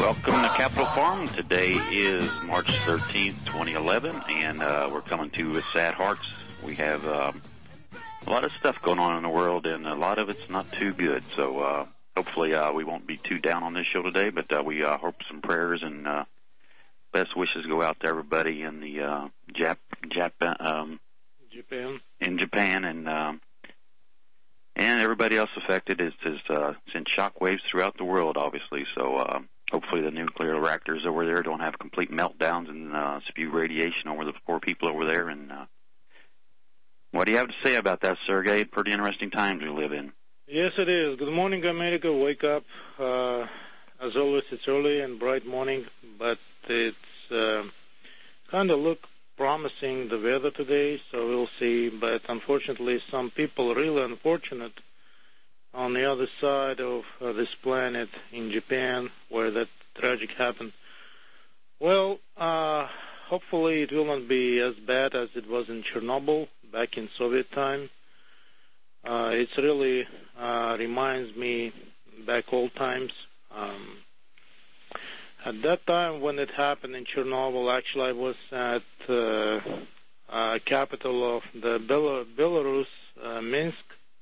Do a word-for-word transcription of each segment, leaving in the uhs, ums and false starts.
Welcome to Capital Farm. Today is March thirteenth, twenty eleven, and uh, we're coming to you with sad hearts. We have um, a lot of stuff going on in the world, and a lot of it's not too good. So uh, hopefully uh, we won't be too down on this show today, but uh, we uh, hope some prayers and uh, best wishes go out to everybody in the uh, Jap- Jap- um, Japan. in Japan, and um, and everybody else affected is, is uh, sent shockwaves throughout the world, obviously. So. Uh, Hopefully the nuclear reactors over there don't have complete meltdowns and uh, spew radiation over the poor people over there. And uh, what do you have to say about that, Sergey? Pretty interesting times we live in. Yes, it is. Good morning, America. Wake up. Uh, as always, it's early and bright morning, but it's uh, kind of look promising, the weather today, so we'll see. But unfortunately, some people are really unfortunate on the other side of uh, this planet in Japan, where that tragic happened. Well, uh, hopefully it will not be as bad as it was in Chernobyl back in Soviet time. Uh, it really uh, reminds me back old times. Um, at that time when it happened in Chernobyl, actually I was at uh, uh, capital of the Bel- Belarus, uh, Minsk.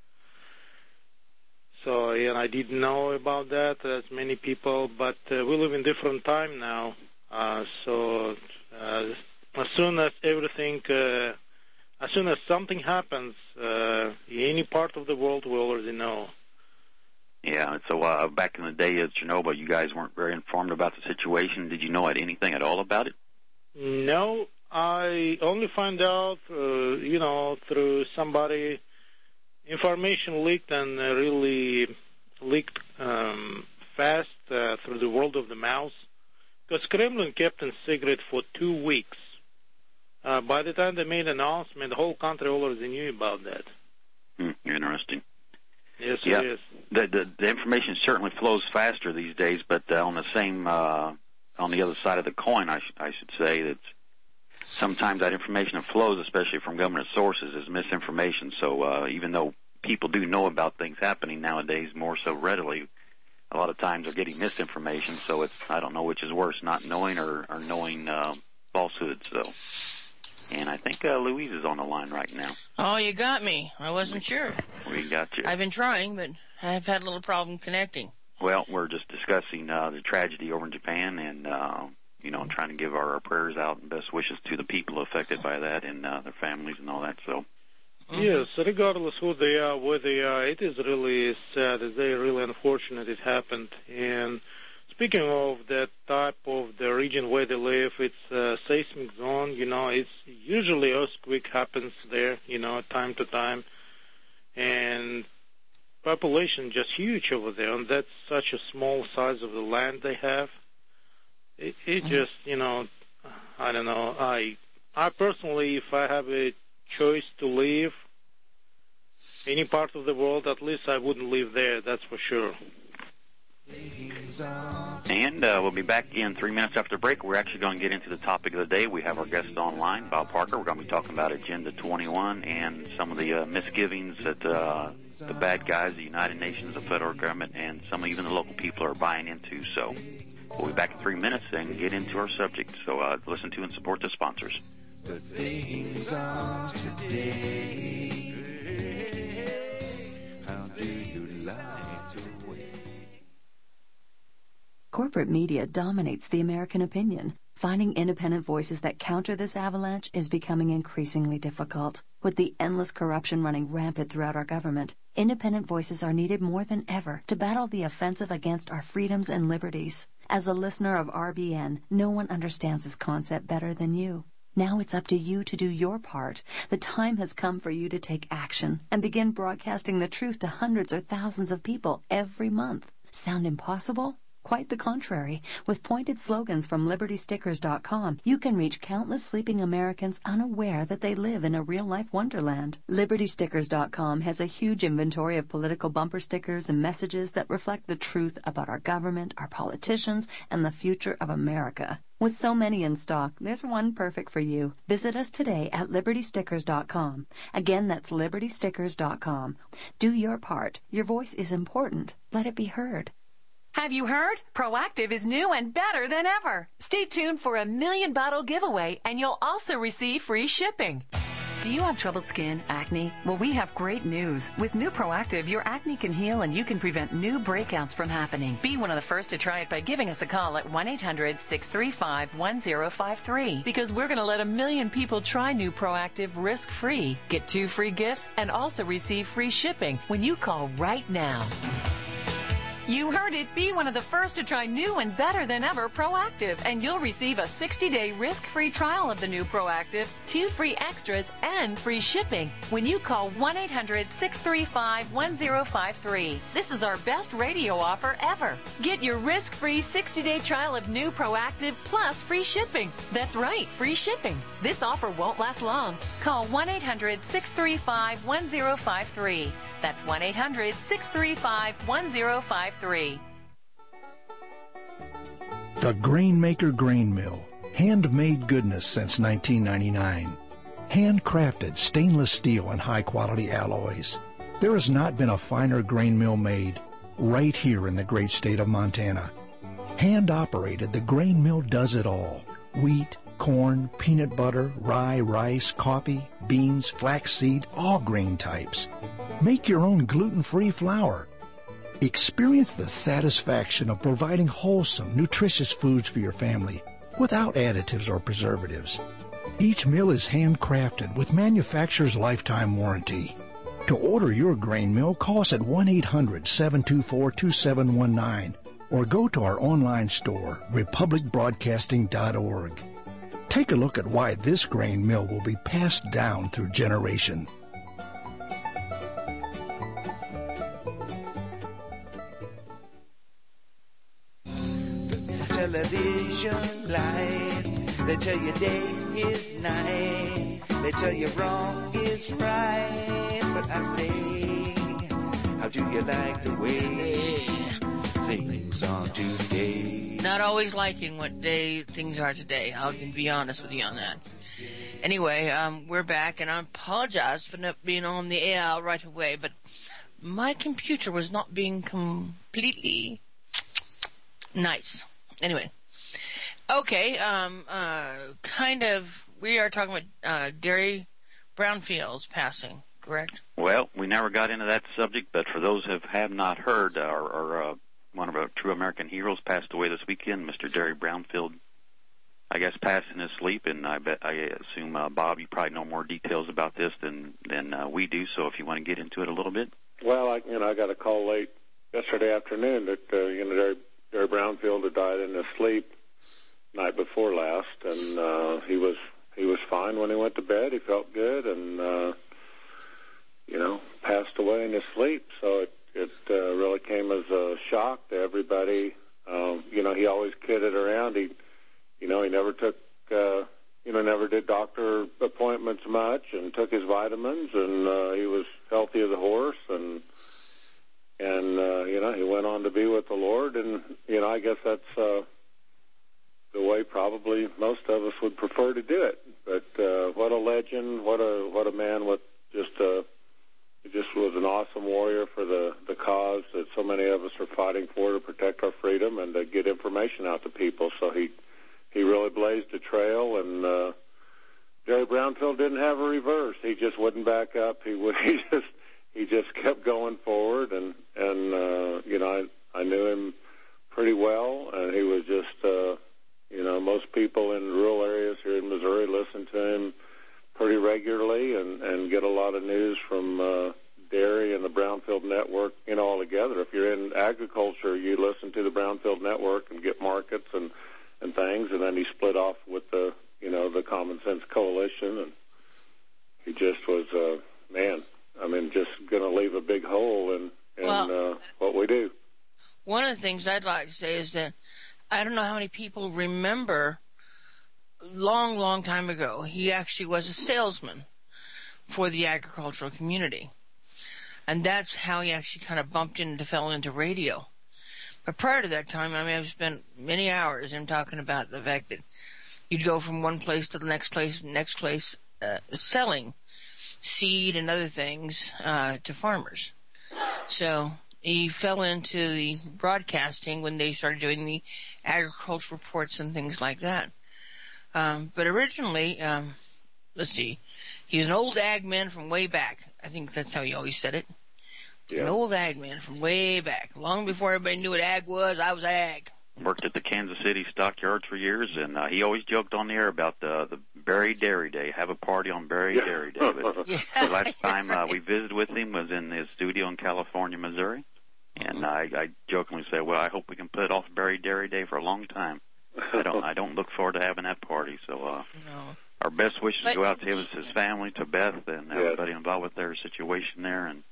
So, and I didn't know about that, as many people, but uh, we live in different time now. Uh, so, uh, as soon as everything, uh, as soon as something happens, uh, in any part of the world, we already know. Yeah, so uh, back in the day at Chernobyl, you guys weren't very informed about the situation. Did you know anything at all about it? No, I only found out, uh, you know, through somebody. Information leaked and uh, really leaked um, fast uh, through the world of the mouse, because Kremlin kept it secret for two weeks. Uh, by the time they made an announcement, the whole country already knew about that. Hmm, interesting. Yes, yeah. it is. The, the, the information certainly flows faster these days, but uh, on the same, uh, on the other side of the coin, I, sh- I should say that sometimes that information that flows, especially from government sources, is misinformation. So uh, even though people do know about things happening nowadays more so readily, a lot of times they're getting misinformation. So it's, I don't know which is worse, not knowing or, or knowing uh, falsehoods. So, and I think uh, Louise is on the line right now. Oh, you got me. I wasn't sure. We got you. I've been trying, but I've had a little problem connecting. Well, we're just discussing uh, the tragedy over in Japan, and uh, you know, trying to give our, our prayers out and best wishes to the people affected by that and uh, their families and all that. So, mm-hmm. Yes, regardless who they are, where they are, it is really sad. It's very really unfortunate it happened. And speaking of that type of the region where they live, it's a seismic zone. You know, it's usually earthquake happens there. You know, time to time, and population just huge over there, and that's such a small size of the land they have. It, it just, you know, I don't know. I, I personally, if I have a choice to leave any part of the world, at least I wouldn't live there. That's for sure. And uh, we'll be back in three minutes after the break. We're actually going to get into the topic of the day. We have our guest online, Bob Parker. We're going to be talking about Agenda twenty-one and some of the uh, misgivings that uh, the bad guys, the United Nations, the federal government, and some even the local people are buying into. So we'll be back in three minutes and get into our subject. So uh, listen to and support the sponsors. The things of today. How do you like to wait? Corporate media dominates the American opinion. Finding independent voices that counter this avalanche is becoming increasingly difficult. With the endless corruption running rampant throughout our government, independent voices are needed more than ever to battle the offensive against our freedoms and liberties. As a listener of R B N, no one understands this concept better than you. Now it's up to you to do your part. The time has come for you to take action and begin broadcasting the truth to hundreds or thousands of people every month. Sound impossible? Quite the contrary. With pointed slogans from Liberty Stickers dot com, you can reach countless sleeping Americans unaware that they live in a real-life wonderland. Liberty Stickers dot com has a huge inventory of political bumper stickers and messages that reflect the truth about our government, our politicians, and the future of America. With so many in stock, there's one perfect for you. Visit us today at Liberty Stickers dot com. Again, that's Liberty Stickers dot com. Do your part. Your voice is important. Let it be heard. Have you heard? Proactive is new and better than ever. Stay tuned for a million bottle giveaway, and you'll also receive free shipping. Do you have troubled skin, acne? Well, we have great news. With new Proactive, your acne can heal and you can prevent new breakouts from happening. Be one of the first to try it by giving us a call at one eight hundred, six three five, one zero five three, because we're going to let a million people try new Proactive risk-free. Get two free gifts and also receive free shipping when you call right now. You heard it. Be one of the first to try new and better than ever Proactive, and you'll receive a sixty-day risk-free trial of the new Proactive, two free extras, and free shipping when you call one eight hundred, six three five, one zero five three. This is our best radio offer ever. Get your risk-free sixty-day trial of new Proactive plus free shipping. That's right, free shipping. This offer won't last long. Call one eight hundred, six three five, one zero five three. That's one eight hundred, six three five, one zero five three. The Grainmaker Grain Mill. Handmade goodness since nineteen ninety-nine. Handcrafted stainless steel and high-quality alloys. There has not been a finer grain mill made right here in the great state of Montana. Hand-operated, the grain mill does it all. Wheat, corn, peanut butter, rye, rice, coffee, beans, flaxseed, all grain types. Make your own gluten-free flour. Experience the satisfaction of providing wholesome, nutritious foods for your family without additives or preservatives. Each mill is handcrafted with manufacturer's lifetime warranty. To order your grain mill, call us at one eight hundred, seven two four, two seven one nine or go to our online store, republic broadcasting dot org. Take a look at why this grain mill will be passed down through generation. Television lights, they tell you day is night, they tell you wrong is right, but I say, how do you like the way things are today? Not always liking what day things are today. I can be honest with you on that. Anyway, um, we're back, and I apologize for not being on the air right away, but my computer was not being completely nice. Anyway, okay, um, uh, kind of, we are talking about uh, Derry Brownfield's passing, correct? Well, we never got into that subject, but for those who have not heard, our, our uh, one of our true American heroes passed away this weekend, Mister Derry Brownfield, I guess, passed in his sleep, and I bet I assume, uh, Bob, you probably know more details about this than, than uh, we do, so if you want to get into it a little bit. Well, I, you know, I got a call late yesterday afternoon that, uh, you know, Derry Derry Brownfield had died in his sleep night before last, and uh, he was he was fine when he went to bed. He felt good, and uh, you know, passed away in his sleep. So it it uh, really came as a shock to everybody. Um, you know, he always kidded around. He, you know, he never took, uh, you know, never did doctor appointments much, and took his vitamins, and uh, he was healthy as a horse, and. And, uh, you know, he went on to be with the Lord, and, you know, I guess that's uh, the way probably most of us would prefer to do it. But uh, what a legend, what a what a man with just a, he just was an awesome warrior for the, the cause that so many of us are fighting for, to protect our freedom and to get information out to people. So he, he really blazed a trail, and uh, Derry Brownfield didn't have a reverse. He just wouldn't back up. He would, he just... He just kept going forward, and, and uh, you know, I, I knew him pretty well, and he was just, uh, you know, most people in rural areas here in Missouri listen to him pretty regularly and, and get a lot of news from uh, Derry and the Brownfield Network, you know, all together. If you're in agriculture, you listen to the Brownfield Network and get markets and, and things, and then he split off with the, you know, the Common Sense Coalition, and he just was, uh, man, I mean, just going to leave a big hole in, in well, uh, what we do. One of the things I'd like to say is that I don't know how many people remember long, long time ago, he actually was a salesman for the agricultural community. And that's how he actually kind of bumped into, fell into radio. But prior to that time, I mean, I've spent many hours in talking about the fact that you'd go from one place to the next place, next place, uh, selling seed and other things uh, to farmers. So he fell into the broadcasting when they started doing the agricultural reports and things like that. Um, but originally, um, let's see, he was an old ag man from way back. I think that's how he always said it. Yeah. An old ag man from way back. Long before everybody knew what ag was, I was ag. Worked at the Kansas City Stockyards for years, and uh, he always joked on the air about the, the Berry Dairy Day. Have a party on Berry yeah. Dairy Day. But yeah, the last time uh, we visited with him was in his studio in California, Missouri. And I, I jokingly say, well, I hope we can put off Berry Dairy Day for a long time. I don't I don't look forward to having that party. So uh, no. Our best wishes but, go out to him, his family, to Beth, and yes. everybody involved with their situation there. And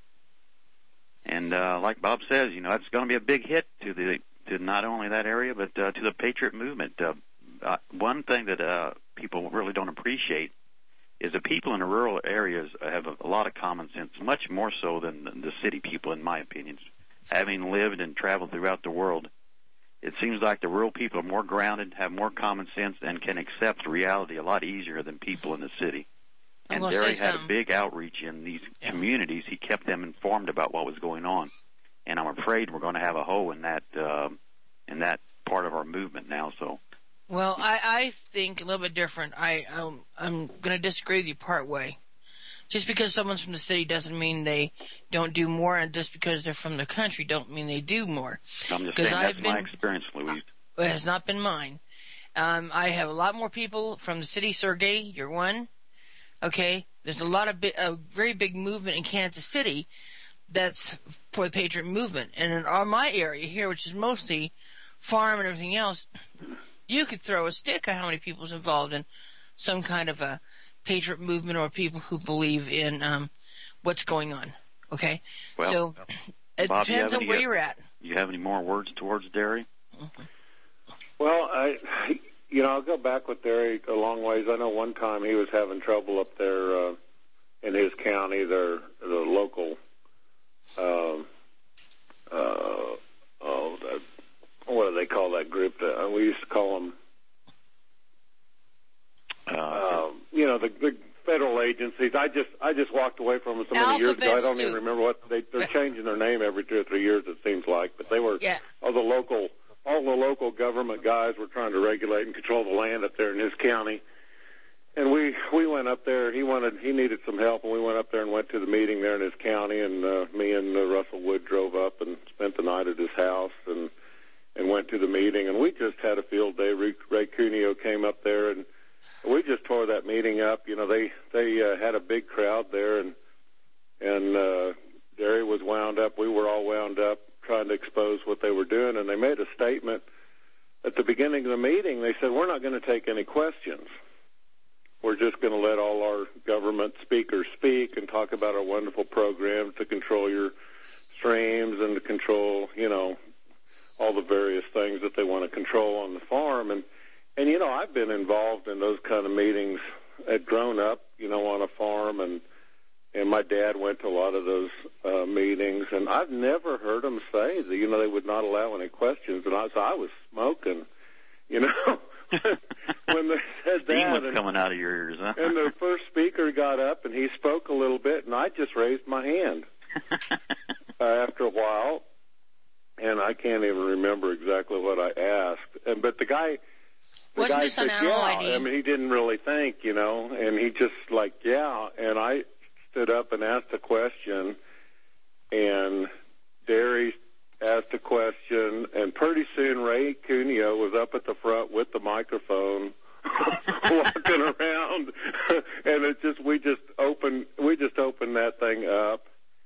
and uh, like Bob says, you know, it's going to be a big hit to the to not only that area, but uh, to the Patriot movement. Uh, uh, one thing that uh, people really don't appreciate is the people in the rural areas have a, a lot of common sense, much more so than the, the city people, in my opinion. Having lived and traveled throughout the world, it seems like the rural people are more grounded, have more common sense, and can accept reality a lot easier than people in the city. And Derry had a big outreach in these yeah. communities. He kept them informed about what was going on. And I'm afraid we're going to have a hole in that uh, in that part of our movement now. So, well, I, I think a little bit different. I um, I'm going to disagree with you part way. Just because someone's from the city doesn't mean they don't do more, and just because they're from the country don't mean they do more. I'm just saying I've that's been, my experience, Louise. It has not been mine. Um, I have a lot more people from the city. Sergey, you're one. Okay, there's a lot of bi- a very big movement in Kansas City that's for the Patriot movement, and in our, my area here, which is mostly farm and everything else, you could throw a stick at how many people's involved in some kind of a Patriot movement or people who believe in um, what's going on. Okay, well, so it Bob, depends on any, where you're at. You have any more words towards Derry? Mm-hmm. Well, I, you know, I'll go back with Derry a long ways. I know one time he was having trouble up there uh, in his county. Their the local, um, uh, oh, the, what do they call that group? That, uh, we used to call them. Uh, um, you know, the, the federal agencies. I just I just walked away from them so many years ago. I don't even remember what they they're changing their name every two or three years. It seems like, but they were yeah. all the local all the local government guys were trying to regulate and control the land up there in his county. And we we went up there. He wanted he needed some help, and we went up there and went to the meeting there in his county. And uh, me and uh, Russell Wood drove up and spent the night at his house and and went to the meeting. And we just had a field day. Ray, Ray Cuneo came up there and. We just tore that meeting up. You know, they they uh, had a big crowd there, and and uh, Derry was wound up. We were all wound up trying to expose what they were doing, and they made a statement at the beginning of the meeting. They said, "We're not going to take any questions. We're just going to let all our government speakers speak and talk about our wonderful program to control your streams and to control, you know, all the various things that they want to control on the farm." And And, you know, I've been involved in those kind of meetings. I'd grown up, you know, on a farm, and and my dad went to a lot of those uh, meetings, and I've never heard them say that, you know, they would not allow any questions. And I, so I was smoking, you know, when they said that. Steam was and, coming out of your ears, huh? And the first speaker got up, and he spoke a little bit, and I just raised my hand uh, after a while, and I can't even remember exactly what I asked. And But the guy... The Wasn't guy this said, on yeah. I D? I mean, he didn't really think, you know, and he just like, yeah. And I stood up and asked a question, and Derry asked a question, and pretty soon Ray Cuneo was up at the front with the microphone, walking around, and it just we just opened we just opened that thing up,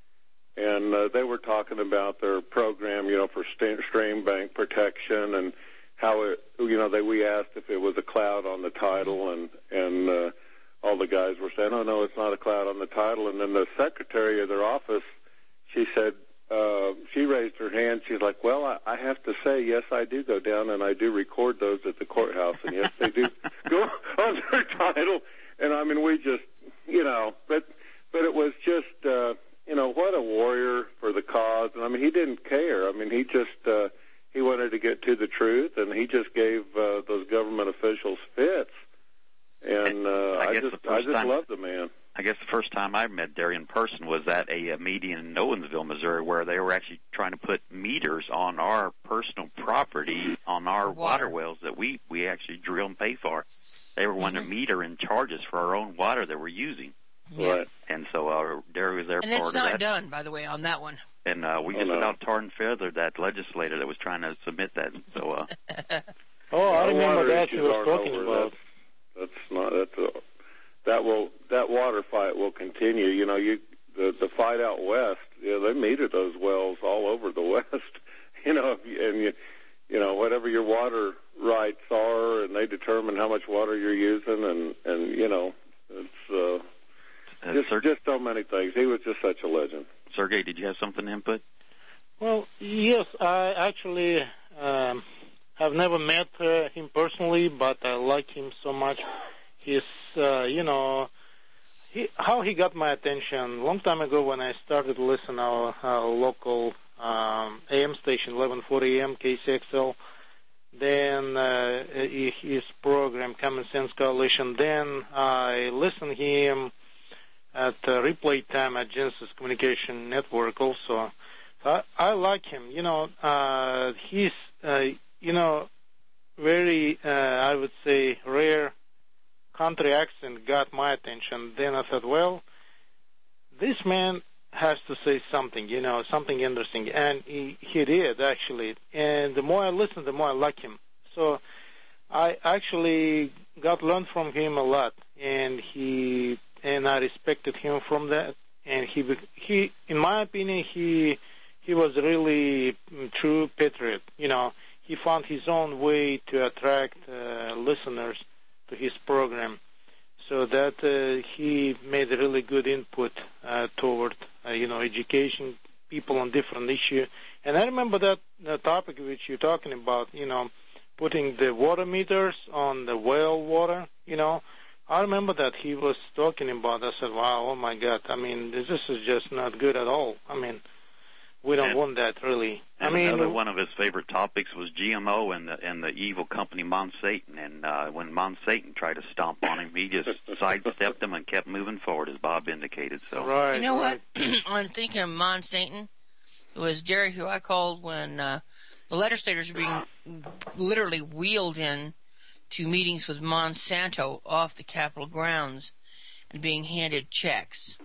and uh, they were talking about their program, you know, for st- stream bank protection and. How it, you know, they we asked if it was a cloud on the title, and and uh, all the guys were saying, "Oh no, it's not a cloud on the title." And then the secretary of their office, she said, uh, she raised her hand. She's like, "Well, I, I have to say, yes, I do go down and I do record those at the courthouse, and yes, they do go on their title." And I mean, we just, you know, but but it was just, uh, you know, what a warrior for the cause. And I mean, he didn't care. I mean, he just. Uh, He wanted to get to the truth, and he just gave uh, those government officials fits. And uh, I, I, I just, I just time, love the man. I guess the first time I met Derry in person was at a, a meeting in Owensville, Missouri, where they were actually trying to put meters on our personal property, on our water, water wells that we, we actually drill and pay for. They were wanting mm-hmm. to meter in charges for our own water that we're using. Right. And so uh, Derry was there and part it's of not that. done, by the way, on that one. And uh, we oh, just no. about tarred and feathered that legislator that was trying to submit that. So. Uh, oh, I remember that you were were talking about. That's, that's not that's a, that will that water fight will continue. You know, you the the fight out west. You know, they meter those wells all over the west. You know, and you you know whatever your water rights are, and they determine how much water you're using, and and you know it's uh, just Sir- just so many things. He was just such a legend. Sergey, did you have something to input? Well, yes, I actually um, have never met uh, him personally, but I like him so much. He's, uh, you know, he, how he got my attention. A long time ago when I started to listen to our, our local um, A M station, eleven forty A M, K C X L, then uh, his program, Common Sense Coalition, then I listened to him at uh, replay time at Genesis Communication Network also. I, I like him. You know, uh, he's, uh, you know, very, uh, I would say, rare country accent got my attention. Then I thought, well, this man has to say something, you know, something interesting. And he, he did, actually. And the more I listened, the more I like him. So I actually got learned from him a lot. And he, and I respected him from that. And he, he, in my opinion, he, he was really a true patriot. You know, he found his own way to attract uh, listeners to his program, so that uh, he made a really good input uh, toward, uh, you know, education people on different issues. And I remember that the topic which you're talking about, you know, putting the water meters on the well water, you know. I remember that he was talking about. I said, wow, oh my God, I mean, this is just not good at all. I mean, we don't and, want that, really. And I mean, another one of his favorite topics was G M O and the and the evil company Monsanto. And uh, when Monsanto tried to stomp on him, he just sidestepped him and kept moving forward, as Bob indicated. So, right, you know right. what? I'm thinking of Monsanto. It was Jerry who I called when uh, the legislators were being literally wheeled in to meetings with Monsanto off the Capitol grounds and being handed checks.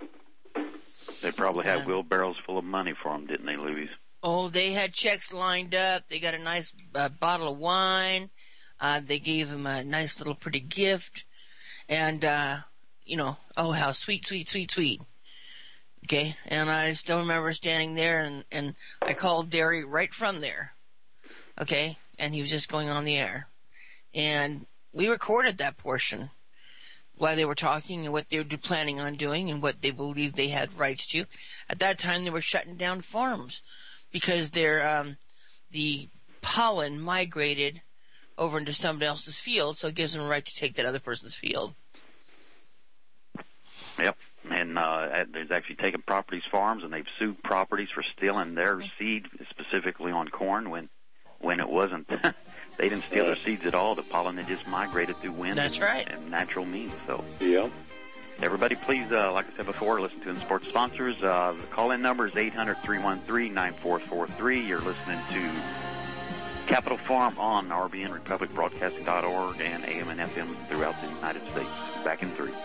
They probably had wheelbarrows full of money for them, didn't they, Louise? Oh, they had checks lined up. They got a nice uh, bottle of wine. Uh, they gave him a nice little pretty gift. And, uh, you know, oh, how sweet, sweet, sweet, sweet. Okay, and I still remember standing there, and, and I called Derry right from there. Okay, and he was just going on the air. And we recorded that portion while they were talking and what they were planning on doing and what they believed they had rights to. At that time, they were shutting down farms because their um, the pollen migrated over into somebody else's field, so it gives them a right to take that other person's field. Yep, and uh, there's actually taken properties, farms, and they've sued properties for stealing their seed, specifically on corn, when when it wasn't. They didn't steal their seeds at all. The pollen had just migrated through wind That's and, right. and natural means. So, yeah. Everybody, please, uh, like I said before, listen to the sports sponsors. Uh, the call-in number is eight hundred, three one three, nine four four three. You're listening to Capital Farm on R B N Republic Broadcasting dot org and A M and F M throughout the United States. Back in three.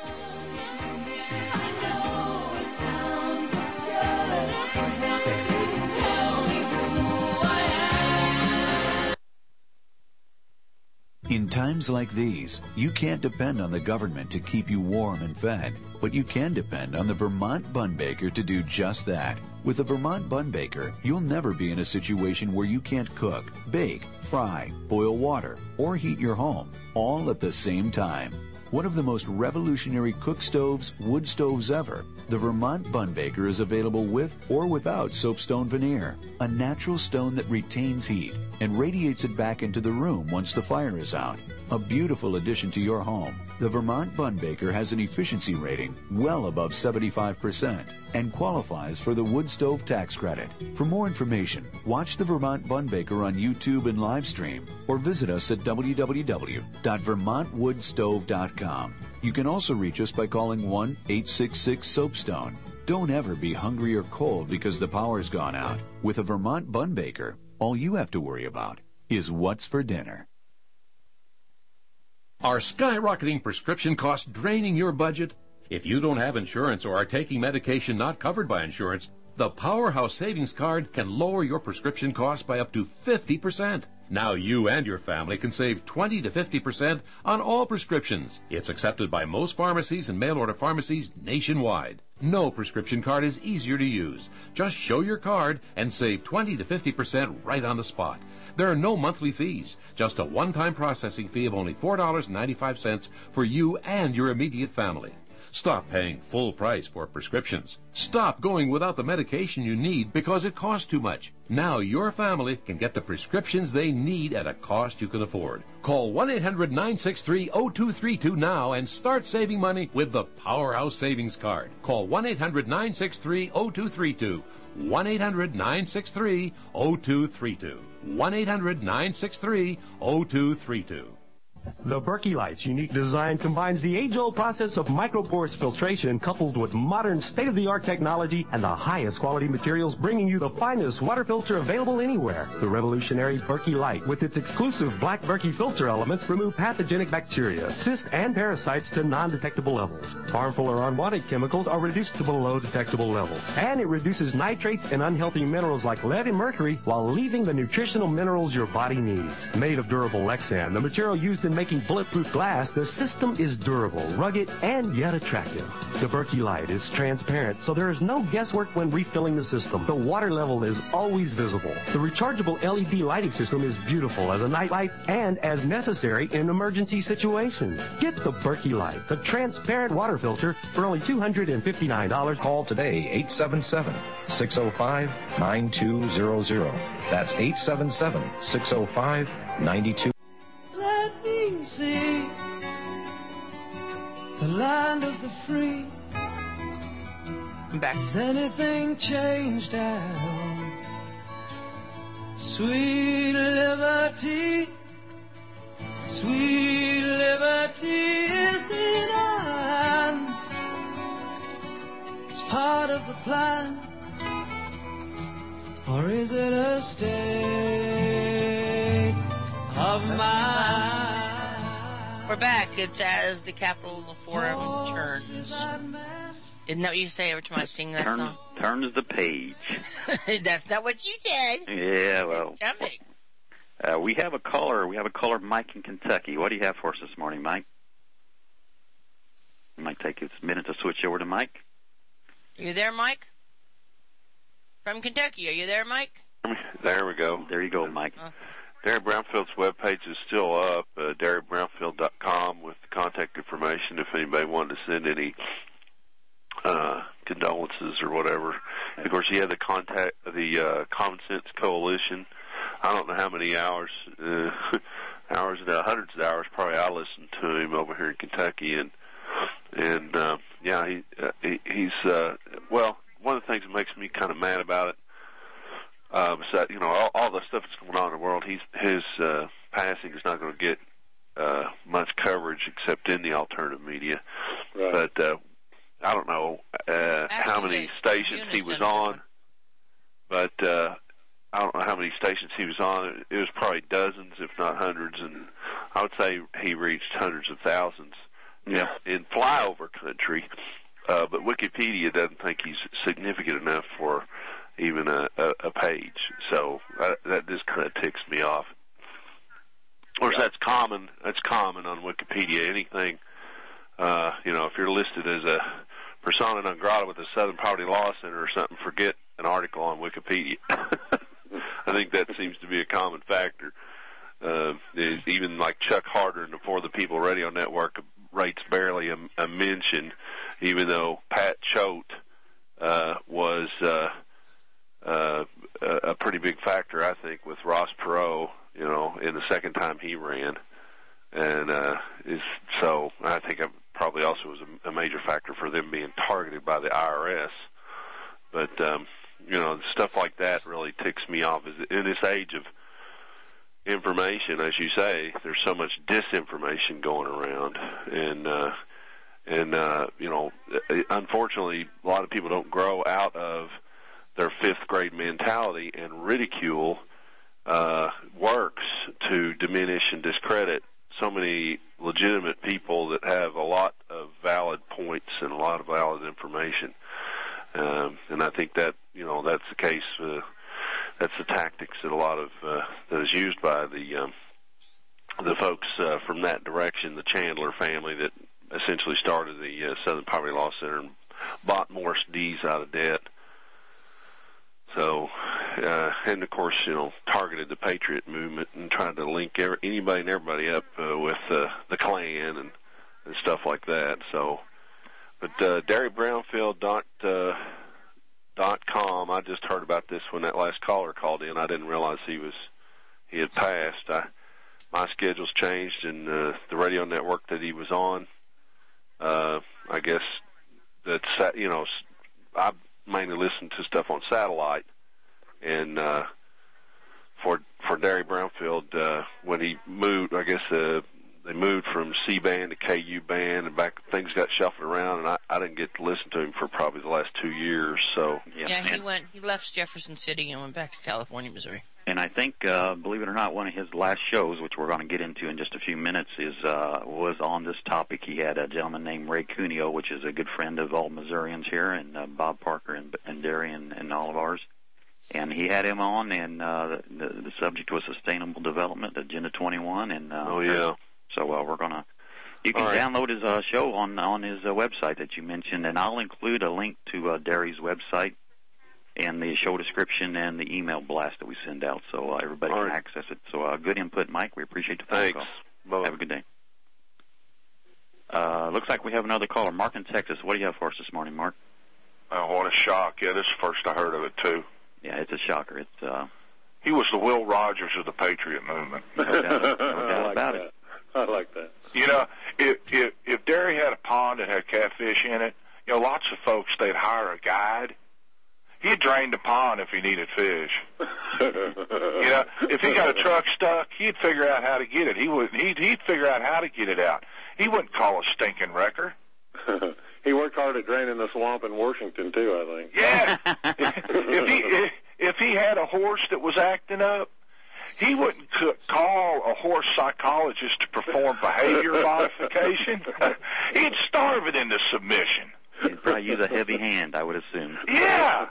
In times like these, you can't depend on the government to keep you warm and fed, but you can depend on the Vermont Bun Baker to do just that. With the Vermont Bun Baker, you'll never be in a situation where you can't cook, bake, fry, boil water, or heat your home, all at the same time. One of the most revolutionary cook stoves, wood stoves ever, the Vermont Bun Baker is available with or without soapstone veneer, a natural stone that retains heat and radiates it back into the room once the fire is out. A beautiful addition to your home, the Vermont Bun Baker has an efficiency rating well above seventy-five percent and qualifies for the wood stove tax credit. For more information, watch the Vermont Bun Baker on YouTube and live stream or visit us at w w w dot vermont wood stove dot com. You can also reach us by calling one eight six six soapstone. Don't ever be hungry or cold because the power's gone out. With a Vermont Bun Baker, all you have to worry about is what's for dinner. Are skyrocketing prescription costs draining your budget? If you don't have insurance or are taking medication not covered by insurance, the Powerhouse Savings Card can lower your prescription costs by up to fifty percent. Now you and your family can save twenty to fifty percent on all prescriptions. It's accepted by most pharmacies and mail-order pharmacies nationwide. No prescription card is easier to use. Just show your card and save twenty to fifty percent right on the spot. There are no monthly fees, just a one-time processing fee of only four dollars and ninety-five cents for you and your immediate family. Stop paying full price for prescriptions. Stop going without the medication you need because it costs too much. Now your family can get the prescriptions they need at a cost you can afford. Call one eight hundred nine six three oh two three two now and start saving money with the Powerhouse Savings Card. Call one eight hundred nine six three oh two three two. one eight hundred nine six three oh two three two. one eight hundred nine six three oh two three two. The Berkey Light's unique design combines the age-old process of microporous filtration coupled with modern state-of-the-art technology and the highest quality materials, bringing you the finest water filter available anywhere. The revolutionary Berkey Light, with its exclusive black Berkey filter elements, remove pathogenic bacteria, cysts, and parasites to non-detectable levels. Harmful or unwanted chemicals are reduced to below detectable levels. And it reduces nitrates and unhealthy minerals like lead and mercury while leaving the nutritional minerals your body needs. Made of durable Lexan, the material used in making bulletproof glass, the system is durable, rugged, and yet attractive. The Berkey Light is transparent, so there is no guesswork when refilling the system. The water level is always visible. The rechargeable L E D lighting system is beautiful as a night light and as necessary in emergency situations. Get the Berkey Light, the transparent water filter, for only two hundred fifty-nine dollars. Call today, eight seven seven, six oh five, nine two zero zero. That's eight seven seven, six oh five, nine two zero zero. Let me see the land of the free. Back. Has anything changed at all? Sweet liberty, sweet liberty is in our hands. It's part of the plan, or is it a state of mind? We're back. It's as the capital of the forum turns. Isn't that what you say every time I sing that Turn, song? Turns the page. That's not what you said. Yeah, well. It's coming. Uh, we have a caller. We have a caller, Mike in Kentucky. What do you have for us this morning, Mike? It might take us a minute to switch over to Mike. Are you there, Mike? From Kentucky. Are you there, Mike? There we go. There you go, Mike. Oh. Derry Brownfield's webpage is still up, uh, derry brownfield dot com, with contact information if anybody wanted to send any uh, condolences or whatever. Of course, he had the contact, the uh, Common Sense Coalition. I don't know how many hours, uh, hours, uh, hundreds of hours probably I listened to him over here in Kentucky, and and uh, yeah, he, uh, he he's uh, well. One of the things that makes me kind of mad about it, uh, besides, you know, all, all the stuff that's going on in the world, he's his uh, passing is not going to get uh, much coverage except in the alternative media. Right. But uh, I don't know uh, how many stations he was on, but uh, I don't know how many stations he was on. It was probably dozens, if not hundreds, and I would say he reached hundreds of thousands. Yeah. In flyover country, uh, but Wikipedia doesn't think he's significant enough for even a, a, a page. So uh, that just kind of ticks me off. Of course, that's common. That's common on Wikipedia. Anything, uh, you know, if you're listed as a persona non grata with the Southern Poverty Law Center or something, forget an article on Wikipedia. I think that seems to be a common factor. Uh, even like Chuck Harder and the For the People Radio Network rates barely a, a mention, even though Pat Choate uh, was uh, uh, a pretty big factor, I think, with Ross Perot, you know, in the second time he ran. and uh, is so I think it probably also was a, a major factor for them being targeted by the I R S. But um, you know, stuff like that really ticks me off. Is in this age of information, as you say, there's so much disinformation going around, and uh, and uh, you know, unfortunately, a lot of people don't grow out of their fifth grade mentality, and ridicule uh, works to diminish and discredit so many legitimate people that have a lot of valid points and a lot of valid information. Um, and I think that, you know, that's the case. Uh, that's the tactics that a lot of uh, that is used by the um, the folks uh, from that direction, the Chandler family that essentially started the uh, Southern Poverty Law Center and bought Morris Dees out of debt. So, uh, and of course, you know, targeted the Patriot movement and tried to link every, anybody and everybody up uh, with uh, the Klan and, and stuff like that. So, but uh, Derry Brownfield dot uh, dot com. I just heard about this when that last caller called in. I didn't realize he was he had passed. I, my schedule's changed, and uh, the radio network that he was on, uh, I guess that's, you know, I mainly listen to stuff on satellite, and uh, for for Derry Brownfield, uh, when he moved, I guess uh, they moved from C band to K U band, and back things got shuffled around, and I, I didn't get to listen to him for probably the last two years. So yeah, yeah he went, he left Jefferson City and went back to California, Missouri. And I think, uh, believe it or not, one of his last shows, which we're going to get into in just a few minutes, is uh, was on this topic. He had a gentleman named Ray Cuneo, which is a good friend of all Missourians here, and uh, Bob Parker and, and Derry and, and all of ours. And he had him on, and uh, the, the subject was sustainable development, Agenda twenty-one. And uh, oh yeah. So uh, we're gonna. You can right. download his uh, show on on his uh, website that you mentioned, and I'll include a link to uh, Derry's website and the show description and the email blast that we send out, so uh, everybody All can right. access it. So uh, good input, Mike. We appreciate the phone Thanks. call. Bye. Have a good day. Uh, looks like we have another caller. Mark in Texas. What do you have for us this morning, Mark? Oh, what a shock. Yeah, this is the first I heard of it, too. Yeah, it's a shocker. It's uh, He was the Will Rogers of the Patriot movement. No doubt, no doubt I like about that. it. I like that. You know, if, if, if Derry had a pond that had catfish in it, you know, lots of folks, they'd hire a guide. He'd drain the pond if he needed fish. You know, if he got a truck stuck, he'd figure out how to get it. He would. He'd, he'd figure out how to get it out. He wouldn't call a stinking wrecker. He worked hard at draining the swamp in Washington too, I think. Yeah. if he if, if he had a horse that was acting up, he wouldn't c- call a horse psychologist to perform behavior modification. He'd starve it into submission. He'd probably use a heavy hand, I would assume. Yeah.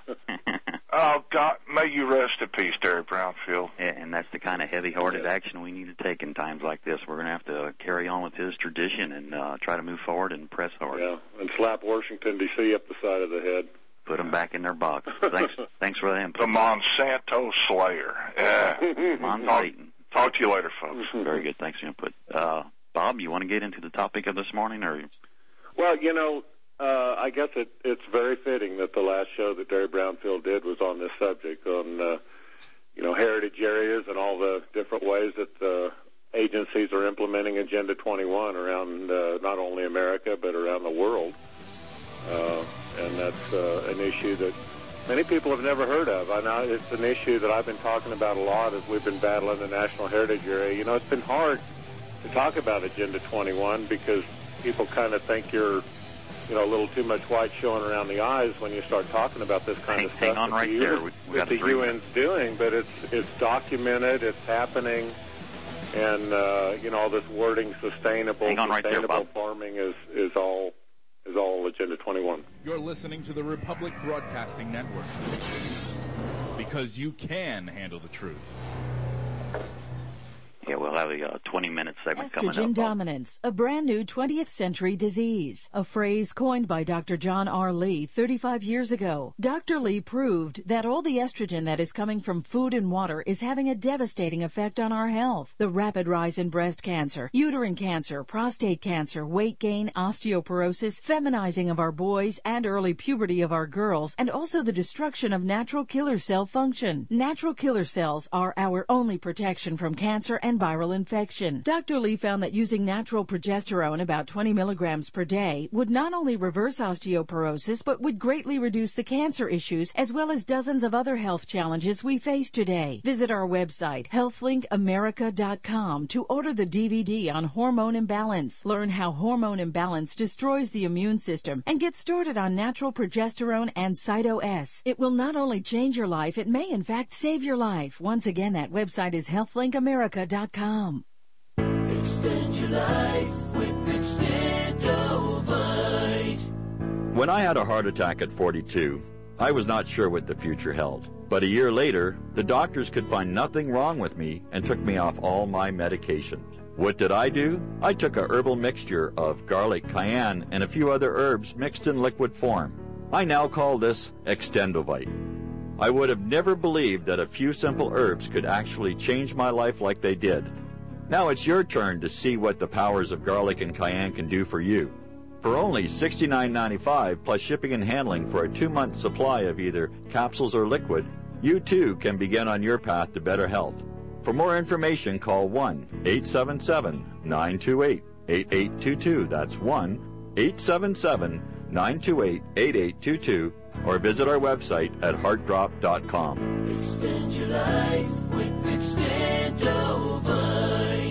Oh, God, may you rest in peace, Derry Brownfield. Yeah, and that's the kind of heavy-hearted action we need to take in times like this. We're going to have to carry on with his tradition and uh, try to move forward and press hard. Yeah, and slap Washington, D C up the side of the head. Put them back in their box. Thanks, thanks for the input. The Monsanto Slayer. Yeah. Monsanto. Talk to you later, folks. Very good. Thanks for your input. Uh, Bob, you want to get into the topic of this morning, or? Well, you know, uh, I guess it, it's very fitting that the last show that Derry Brownfield did was on this subject, on, uh, you know, heritage areas and all the different ways that the agencies are implementing Agenda twenty-one around uh, not only America but around the world. Uh, and that's uh, an issue that many people have never heard of. I know it's an issue that I've been talking about a lot as we've been battling the National Heritage Area. You know, it's been hard to talk about Agenda twenty-one because people kind of think you're, you know, a little too much white showing around the eyes when you start talking about this kind hang, of stuff. Hang on right the there. U N, We, we got that the U N's doing, but it's it's documented, it's happening, and uh, you know, all this wording, sustainable, hang on right sustainable there, Bob. farming is is all is all Agenda twenty-one. You're listening to the Republic Broadcasting Network because you can handle the truth. Yeah, we'll have a uh, twenty-minute segment coming up. Estrogen dominance, a brand new twentieth century disease, a phrase coined by Doctor John R. Lee thirty-five years ago. Doctor Lee proved that all the estrogen that is coming from food and water is having a devastating effect on our health. The rapid rise in breast cancer, uterine cancer, prostate cancer, weight gain, osteoporosis, feminizing of our boys, and early puberty of our girls, and also the destruction of natural killer cell function. Natural killer cells are our only protection from cancer and and viral infection. Doctor Lee found that using natural progesterone, about twenty milligrams per day, would not only reverse osteoporosis, but would greatly reduce the cancer issues as well as dozens of other health challenges we face today. Visit our website, health link america dot com, to order the D V D on hormone imbalance. Learn how hormone imbalance destroys the immune system and get started on natural progesterone and Cyto-S. It will not only change your life, it may in fact save your life. Once again, that website is health link america dot com. Extend your life with Extendovite. When I had a heart attack at forty-two, I was not sure what the future held. But a year later, the doctors could find nothing wrong with me and took me off all my medication. What did I do? I took a herbal mixture of garlic, cayenne, and a few other herbs mixed in liquid form. I now call this Extendovite. I would have never believed that a few simple herbs could actually change my life like they did. Now it's your turn to see what the powers of garlic and cayenne can do for you. For only sixty-nine ninety-five plus shipping and handling for a two-month supply of either capsules or liquid, you too can begin on your path to better health. For more information, call one eight seven seven, nine two eight, eight eight two two. That's one eight seven seven, nine two eight, eight eight two two, or visit our website at heart drop dot com. Extend your life with Extendovite.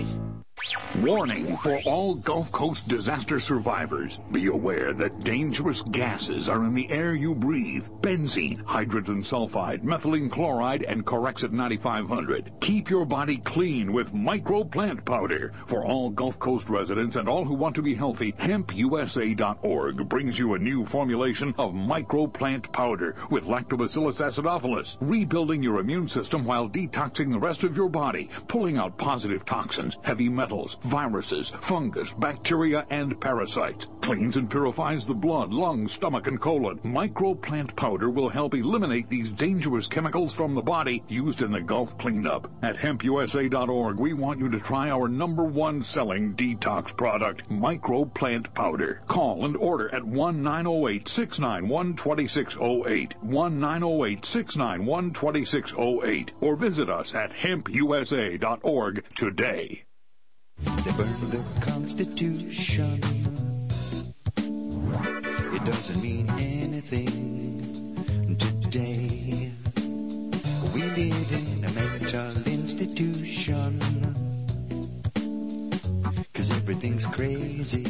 Warning for all Gulf Coast disaster survivors. Be aware that dangerous gases are in the air you breathe. Benzene, hydrogen sulfide, methylene chloride, and Corexit ninety-five hundred. Keep your body clean with Micro Plant Powder. For all Gulf Coast residents and all who want to be healthy, hemp U S A dot org brings you a new formulation of Micro Plant Powder with Lactobacillus acidophilus, rebuilding your immune system while detoxing the rest of your body, pulling out positive toxins, heavy metals, viruses, fungus, bacteria, and parasites. Cleans and purifies the blood, lungs, stomach, and colon. Micro Plant Powder will help eliminate these dangerous chemicals from the body used in the Gulf cleanup. At hemp U S A dot org, we want you to try our number one selling detox product, Micro Plant Powder. Call and order at one nine zero eight, six nine one, two six zero eight, one nine zero eight, six nine one, two six zero eight, or visit us at hemp U S A dot org today. They burned the Constitution. It doesn't mean anything today. We live in a mental institution, 'cause everything's crazy,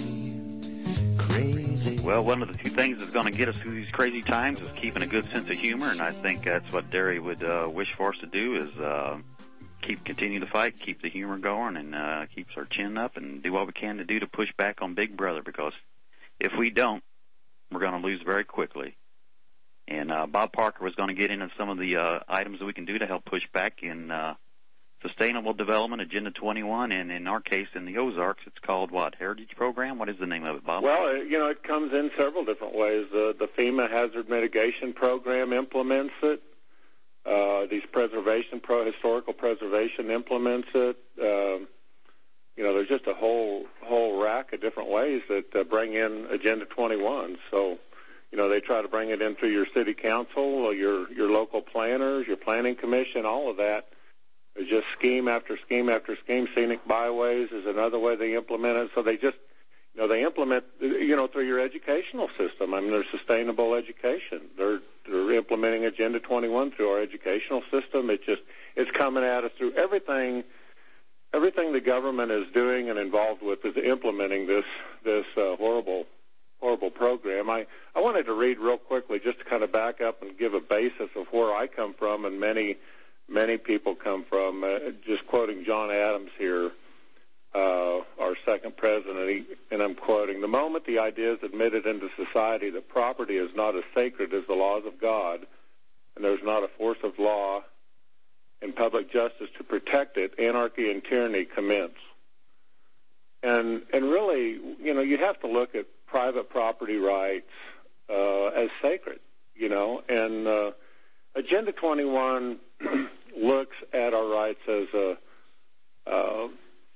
crazy. Well, one of the two things that's going to get us through these crazy times is keeping a good sense of humor, and I think that's what Derry would uh, wish for us to do is uh, keep continue to fight, keep the humor going, and uh, keeps our chin up, and do what we can to do to push back on Big Brother, because if we don't, we're going to lose very quickly. And uh, Bob Parker was going to get into some of the uh, items that we can do to help push back in uh, Sustainable Development, Agenda twenty-one, and in our case, in the Ozarks, it's called what, Heritage Program? What is the name of it, Bob? Well, you know, it comes in several different ways. Uh, the FEMA Hazard Mitigation Program implements it. Uh, these preservation, pro, historical preservation implements it. Um, you know, there's just a whole whole rack of different ways that uh, bring in Agenda twenty-one. So, you know, they try to bring it in through your city council, your your local planners, your planning commission, all of that. There's just scheme after scheme after scheme. Scenic byways is another way they implement it. So they just, you know, they implement, you know, through your educational system. I mean, there's sustainable education. They're they're implementing Agenda twenty-one through our educational system. It just it's coming at us through everything. Everything the government is doing and involved with is implementing this this uh, horrible horrible program. I I wanted to read real quickly just to kind of back up and give a basis of where I come from and many many people come from. Uh, just quoting John Adams here. Uh, our second president, he, and I'm quoting, "The moment the idea is admitted into society that property is not as sacred as the laws of God, and there's not a force of law and public justice to protect it, anarchy and tyranny commence." And and really, you know, you have to look at private property rights uh, as sacred, you know, and uh, Agenda twenty-one looks at our rights as a uh,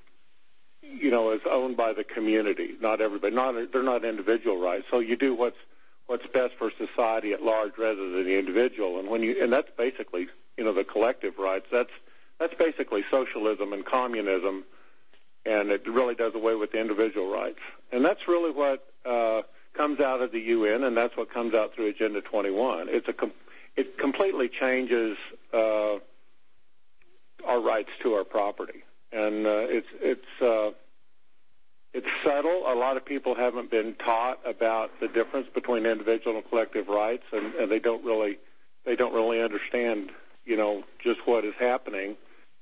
you know, is owned by the community, not everybody. Not they're not individual rights. So you do what's what's best for society at large rather than the individual. And when you and that's basically, you know, the collective rights. That's that's basically socialism and communism, and it really does away with the individual rights. And that's really what uh, comes out of the U N, and that's what comes out through Agenda twenty-one. It's a com- it completely changes uh, our rights to our property, and uh, it's it's uh, it's subtle. A lot of people haven't been taught about the difference between individual and collective rights, and, and they don't really they don't really understand, you know, just what is happening.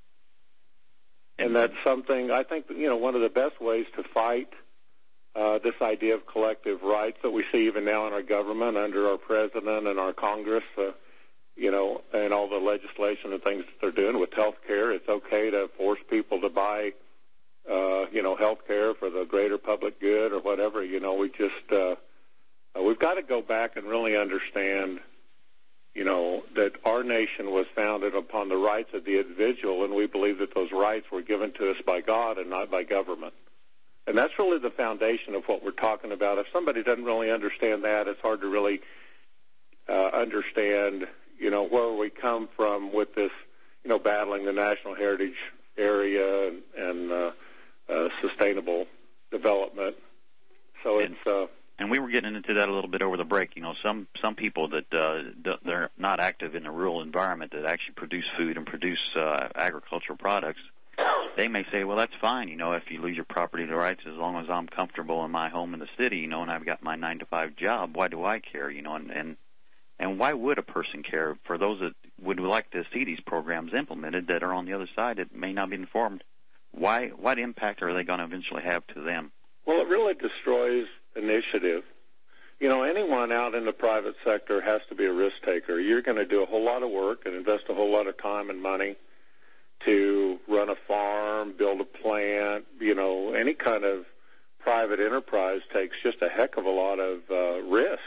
And that's something, I think, you know, one of the best ways to fight uh, this idea of collective rights that we see even now in our government under our president and our Congress, uh, you know, and all the legislation and things that they're doing with health care. It's okay to force people to buy, uh, you know, health care for the greater public good or whatever. You know, we just, uh, uh, we've got to go back and really understand, you know, that our nation was founded upon the rights of the individual, and we believe that those rights were given to us by God and not by government. And that's really the foundation of what we're talking about. If somebody doesn't really understand that, it's hard to really uh, understand, you know, where we come from with this, you know, battling the national heritage area and, and uh, uh, sustainable development. So and, it's... Uh, and we were getting into that a little bit over the break. You know, some some people that uh, they're not active in the rural environment that actually produce food and produce uh, agricultural products, they may say, well, that's fine, you know, if you lose your property rights, as long as I'm comfortable in my home in the city, you know, and I've got my nine to five job, why do I care, you know, and, and, and why would a person care? For those that would like to see these programs implemented that are on the other side that may not be informed, why, what impact are they going to eventually have to them? Well, it really destroys initiative. You know, anyone out in the private sector has to be a risk taker. You're going to do a whole lot of work and invest a whole lot of time and money to run a farm, build a plant. You know, any kind of private enterprise takes just a heck of a lot of uh, risk.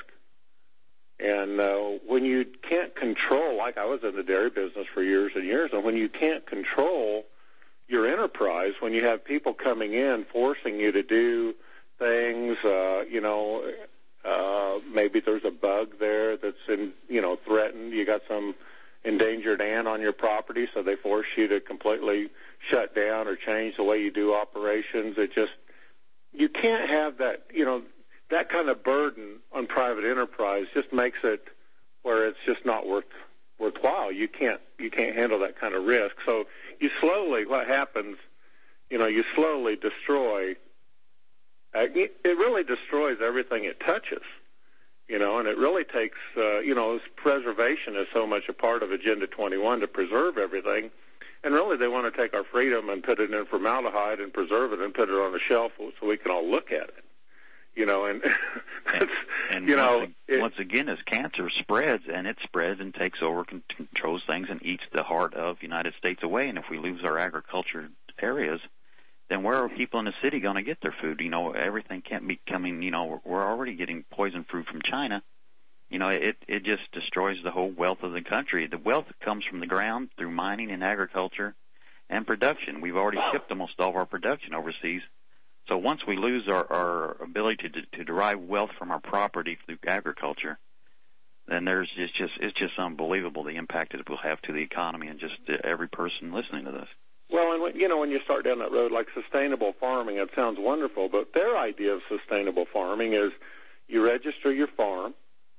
And uh, when you can't control, like I was in the dairy business for years and years, and when you can't control your enterprise, when you have people coming in forcing you to do things, uh, you know, uh, maybe there's a bug there that's, in, you know, threatened. You got some endangered ant on your property, so they force you to completely shut down or change the way you do operations. It just, you can't have that, you know, that kind of burden on private enterprise just makes it where it's just not worth worthwhile. You can't you can't handle that kind of risk. So you slowly, what happens, you know, you slowly destroy. Uh, it, it really destroys everything it touches, you know, and it really takes, uh, you know, preservation is so much a part of Agenda twenty-one to preserve everything. And really they want to take our freedom and put it in formaldehyde and preserve it and put it on a shelf so we can all look at it. You know, and, that's, and you know, once, it, once again, as cancer spreads, and it spreads and takes over, controls things, and eats the heart of the United States away. And if we lose our agriculture areas, then where are people in the city going to get their food? You know, everything can't be coming. You know, we're already getting poison fruit from China. You know, it it just destroys the whole wealth of the country. The wealth comes from the ground through mining and agriculture and production. We've already shipped almost all of our production overseas. So once we lose our, our ability to, to derive wealth from our property through agriculture, then there's it's just it's just unbelievable the impact it will have to the economy and just every person listening to this. Well, and when, you know, when you start down that road, like sustainable farming, it sounds wonderful, but their idea of sustainable farming is you register your farm,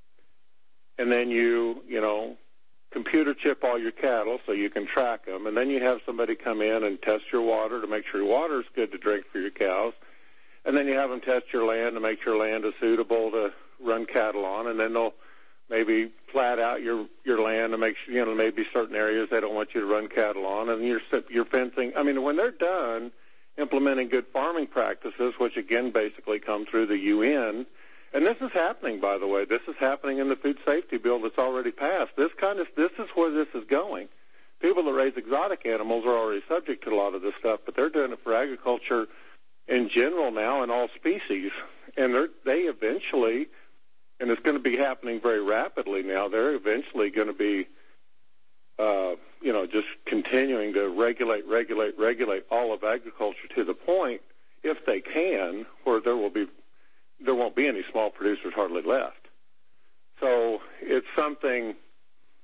and then you, you know, computer chip all your cattle so you can track them, and then you have somebody come in and test your water to make sure your water is good to drink for your cows, and then you have them test your land to make sure land is suitable to run cattle on, and then they'll maybe flat out your your land to make sure, you know, maybe certain areas they don't want you to run cattle on, and you're you're fencing. I mean, when they're done implementing good farming practices, which again basically come through the U N. And this is happening, by the way. This is happening in the food safety bill that's already passed. This kind of this is where this is going. People that raise exotic animals are already subject to a lot of this stuff, but they're doing it for agriculture in general now in all species. And they're, they eventually, and it's going to be happening very rapidly now, they're eventually going to be, uh, you know, just continuing to regulate, regulate, regulate all of agriculture to the point, if they can, where there will be there won't be any small producers hardly left. So it's something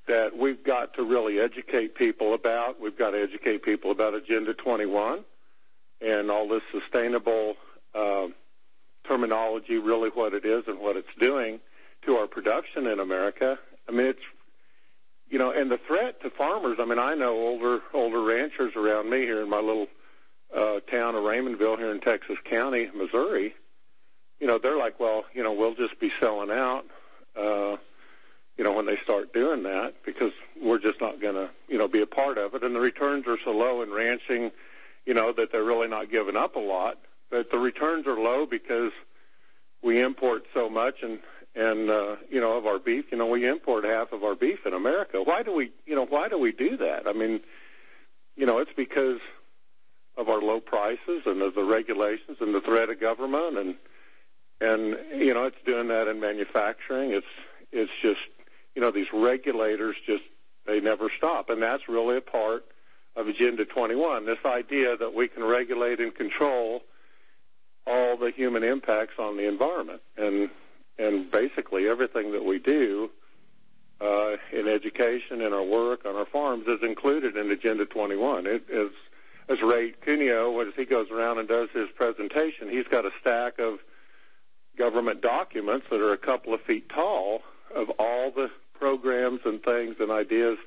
that we've got to really educate people about. We've got to educate people about Agenda twenty-one and all this sustainable uh, terminology, really what it is and what it's doing to our production in America. I mean, it's, you know, and the threat to farmers, I mean, I know older older ranchers around me here in my little uh, town of Raymondville here in Texas County, Missouri. You know, they're like, well, you know, we'll just be selling out, uh, you know, when they start doing that, because we're just not going to, you know, be a part of it. And the returns are so low in ranching, you know, that they're really not giving up a lot. But the returns are low because we import so much, and, and uh, you know, of our beef, you know, we import half of our beef in America. Why do we, you know, why do we do that? I mean, you know, it's because of our low prices and of the regulations and the threat of government, and, and, you know, it's doing that in manufacturing. It's, it's just, you know, these regulators just, they never stop. And that's really a part of Agenda twenty-one, this idea that we can regulate and control all the human impacts on the environment. And, and basically everything that we do uh, in education, in our work, on our farms is included in Agenda twenty-one. It is, as Ray Cuneo, as he goes around and does his presentation, he's got a stack of government documents that are a couple of feet tall of all the programs and things and ideas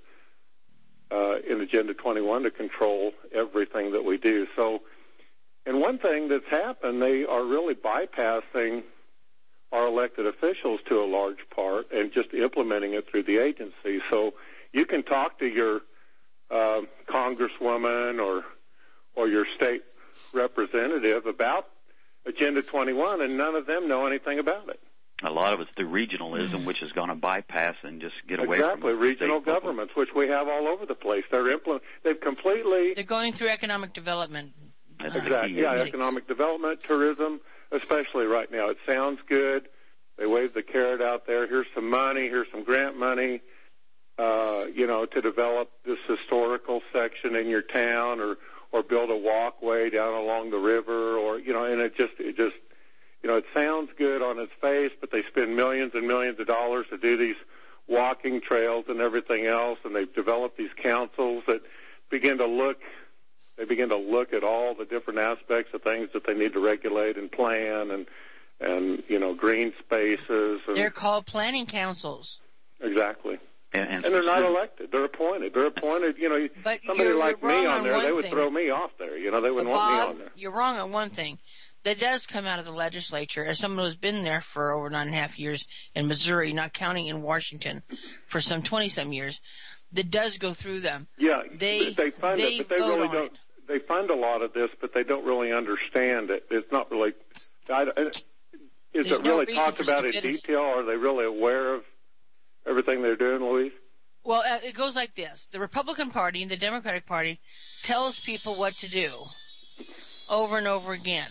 uh, in Agenda twenty-one to control everything that we do. So, and one thing that's happened, they are really bypassing our elected officials to a large part and just implementing it through the agency. So you can talk to your uh, congresswoman or or your state representative about Agenda twenty-one, and none of them know anything about it. A lot of it's through regionalism, which is going to bypass and just get away exactly. from regional governments, which we have all over the place. They're implement. They've completely. They're going through economic development. That's exactly. Yeah, economic development, tourism, especially right now. It sounds good. They wave the carrot out there. Here's some money. Here's some grant money. Uh, you know, to develop this historical section in your town, or or build a walkway down along the river, or you know, and it just it just. You know, it sounds good on its face, but they spend millions and millions of dollars to do these walking trails and everything else, and they've developed these councils that begin to look, they begin to look at all the different aspects of things that they need to regulate and plan, and, and you know, green spaces. And, they're called planning councils. Exactly. And, and, and they're not elected. They're appointed. They're appointed, you know, but somebody you're, like you're me on there, they would thing. throw me off there. You know, they wouldn't but want Bob, me on there. You're wrong on one thing. That does come out of the legislature, as someone who's been there for over nine and a half years in Missouri, not counting in Washington, for some twenty-some years. That does go through them. Yeah, they they fund they it, but they really don't. It. They fund a lot of this, but they don't really understand it. It's not really. I, is There's it no really talked about in detail? Are they really aware of everything they're doing, Louise? Well, uh, it goes like this: the Republican Party and the Democratic Party tells people what to do over and over again.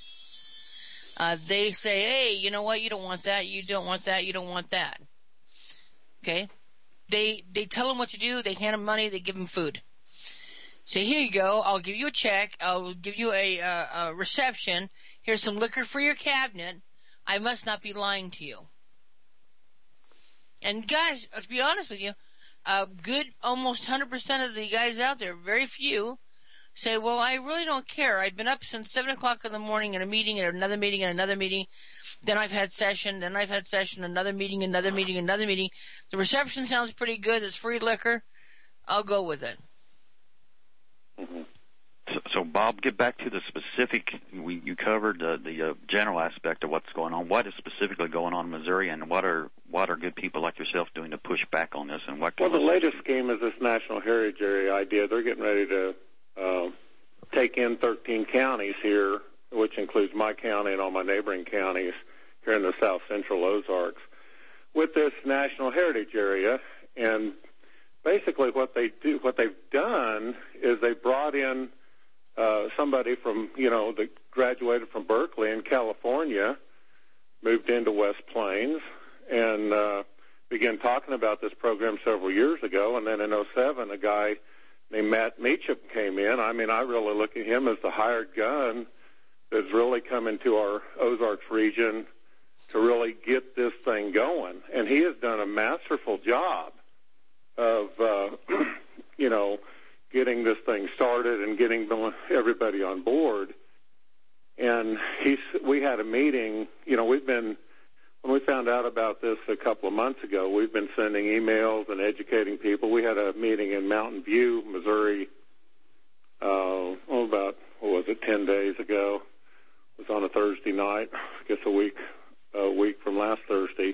Uh, they say, hey, you know what, you don't want that, you don't want that, you don't want that. Okay? They they tell them what to do, they hand them money, they give them food. Say, here you go, I'll give you a check, I'll give you a, uh, a reception, here's some liquor for your cabinet, I must not be lying to you. And guys, to be honest with you, uh, good, almost one hundred percent of the guys out there, very few, say, well, I really don't care. I've been up since seven o'clock in the morning in a meeting, and another meeting, and another meeting. Then I've had session, then I've had session, another meeting, another meeting, another meeting. The reception sounds pretty good. It's free liquor. I'll go with it. Mm-hmm. So, so, Bob, get back to the specific. We, you covered uh, the uh, general aspect of what's going on. What is specifically going on in Missouri, and what are what are good people like yourself doing to push back on this? And what? Well, the latest scheme is this National Heritage Area idea. They're getting ready to Uh, take in thirteen counties here, which includes my county and all my neighboring counties here in the south central Ozarks, with this National Heritage Area. And basically what they do, what they've done is they brought in uh, somebody from, you know, that graduated from Berkeley in California, moved into West Plains, and uh, began talking about this program several years ago. And then in oh seven, a guy named Matt Meacham came in. I mean, I really look at him as the hired gun that's really come into our Ozarks region to really get this thing going. And he has done a masterful job of, uh, you know, getting this thing started and getting everybody on board. And he's, we had a meeting, you know, we've been, when we found out about this a couple of months ago, we've been sending emails and educating people. We had a meeting in Mountain View, Missouri, uh, oh, about, what was it, ten days ago. It was on a Thursday night, I guess a week, a week from last Thursday.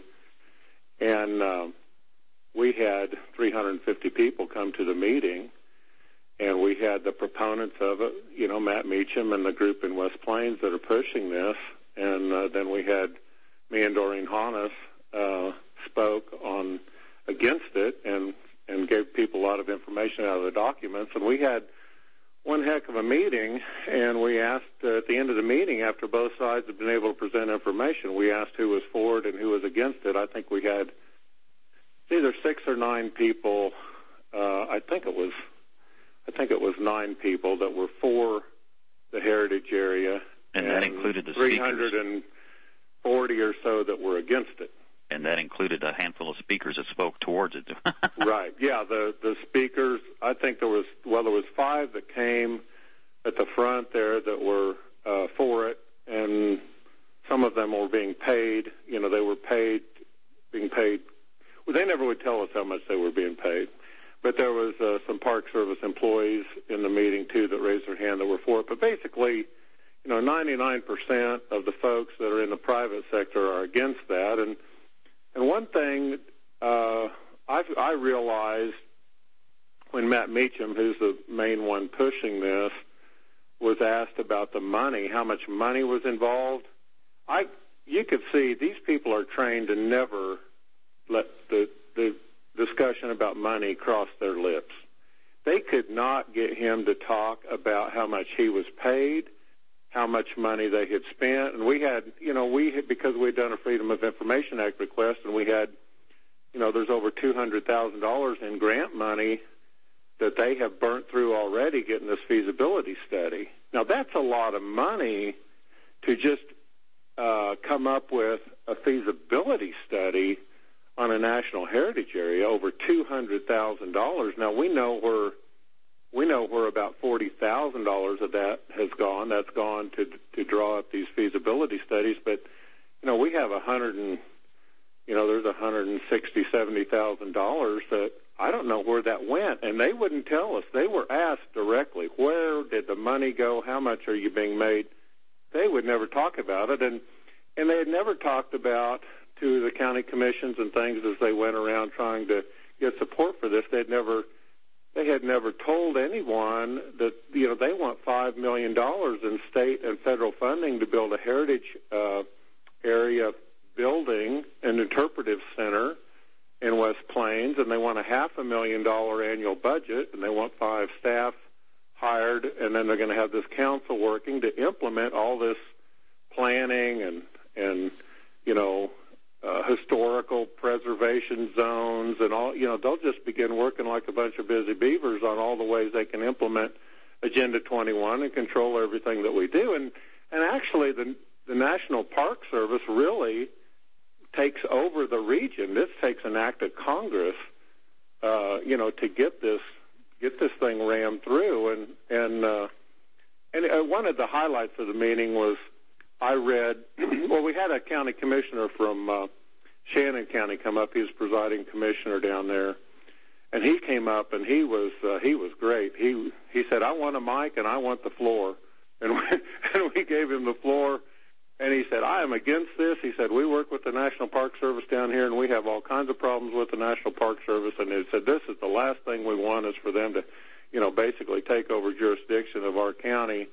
And uh, we had three hundred fifty people come to the meeting. And we had the proponents of it, you know, Matt Meacham and the group in West Plains that are pushing this. And uh, then we had me and Doreen Hannes uh, spoke on against it and, and gave people a lot of information out of the documents. And we had one heck of a meeting, and we asked uh, at the end of the meeting, after both sides had been able to present information, we asked who was for it and who was against it. I think we had either six or nine people. Uh, I think it was... I think it was nine people that were for the heritage area, and, and that included the three hundred forty or so that were against it. And that included a handful of speakers that spoke towards it. Right. Yeah. The the speakers. I think there was well, there was five that came at the front there that were uh, for it, and some of them were being paid. You know, they were paid, being paid. Well, they never would tell us how much they were being paid. But there was uh, some Park Service employees in the meeting, too, that raised their hand that were for it. But basically, you know, ninety-nine percent of the folks that are in the private sector are against that. And and one thing uh, I've, I realized when Matt Meacham, who's the main one pushing this, was asked about the money, how much money was involved, I you could see these people are trained to never let the the discussion about money cross their lips. They could not get him to talk about how much he was paid, how much money they had spent. And we had, you know, we had, because we had done a Freedom of Information Act request, and we had, you know, there's over two hundred thousand dollars in grant money that they have burnt through already getting this feasibility study. Now, that's a lot of money to just uh, come up with a feasibility study on a national heritage area, over two hundred thousand dollars. Now, we know where we know where about forty thousand dollars of that has gone. That's gone to to draw up these feasibility studies. But, you know, we have a hundred and, you know, there's one hundred sixty, seventy thousand dollars that I don't know where that went. And they wouldn't tell us. They were asked directly, where did the money go? How much are you being made? They would never talk about it. And, and they had never talked about to the county commissions and things as they went around trying to get support for this. They'd never, they had never told anyone that, you know, they want five million dollars in state and federal funding to build a heritage uh, area building, an interpretive center in West Plains, and they want a half a million dollar annual budget, and they want five staff hired, and then they're going to have this council working to implement all this planning and, and you know, Uh, historical preservation zones and all, you know, they'll just begin working like a bunch of busy beavers on all the ways they can implement Agenda twenty-one and control everything that we do. And and actually, the the National Park Service really takes over the region. This takes an act of Congress, uh, you know, to get this get this thing rammed through. And and uh, and uh, one of the highlights of the meeting was, I read, well, we had a county commissioner from uh, Shannon County come up. He was presiding commissioner down there, and he came up and he was uh, he was great. He he said, "I want a mic and I want the floor," and we, and we gave him the floor. And he said, "I am against this." He said, "We work with the National Park Service down here, and we have all kinds of problems with the National Park Service." And he said, "This is the last thing we want is for them to, you know, basically take over jurisdiction of our county."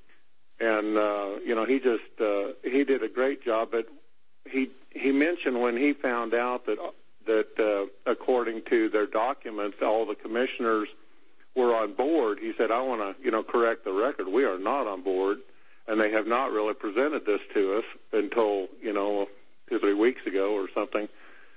And, uh, you know, he just, uh, he did a great job. But he, he mentioned when he found out that, that, uh, according to their documents, all the commissioners were on board, he said, "I want to, you know, correct the record. We are not on board, and they have not really presented this to us until, you know, two or three weeks ago or something."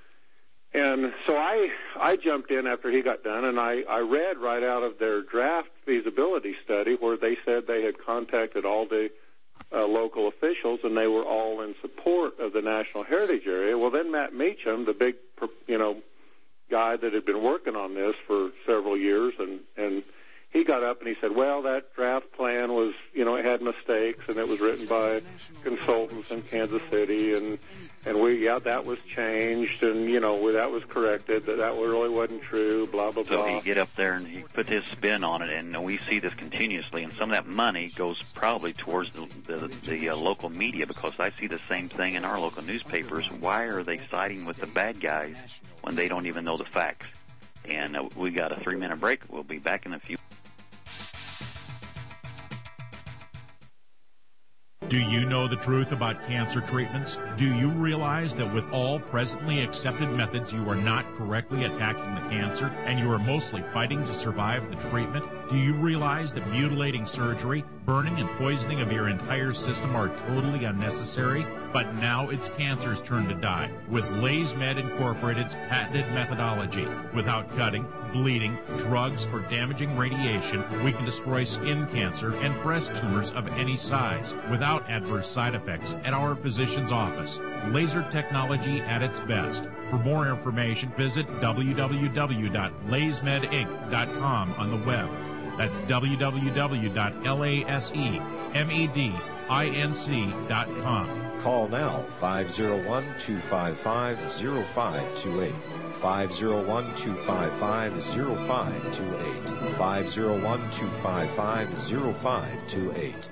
And so I I jumped in after he got done, and I, I read right out of their draft feasibility study where they said they had contacted all the uh, local officials, and they were all in support of the National Heritage Area. Well, then Matt Meacham, the big, you know, guy that had been working on this for several years, and and he got up and he said, well, that draft plan was, you know, it had mistakes, and it was written by consultants in Kansas City, and and we, yeah, that was changed, and, you know, that was corrected, that that really wasn't true, blah, blah, so blah. So he get up there and he put his spin on it, and we see this continuously, and some of that money goes probably towards the, the, the uh, local media, because I see the same thing in our local newspapers. Why are they siding with the bad guys when they don't even know the facts? And uh, we got a three-minute break. We'll be back in a few. Do you know the truth about cancer treatments? Do you realize that with all presently accepted methods, you are not correctly attacking the cancer, and you are mostly fighting to survive the treatment? Do you realize that mutilating surgery, burning and poisoning of your entire system are totally unnecessary? But now it's cancer's turn to die with LaysMed Incorporated's patented methodology. Without cutting, bleeding, drugs, or damaging radiation, we can destroy skin cancer and breast tumors of any size without adverse side effects at our physician's office. Laser technology at its best. For more information, visit w w w dot lays med inc dot com on the web. That's w w w dot laser med dot com. Call now, five oh one, two five five, oh five two eight. five oh one, two five five, oh five two eight. five oh one, two five five, oh five two eight.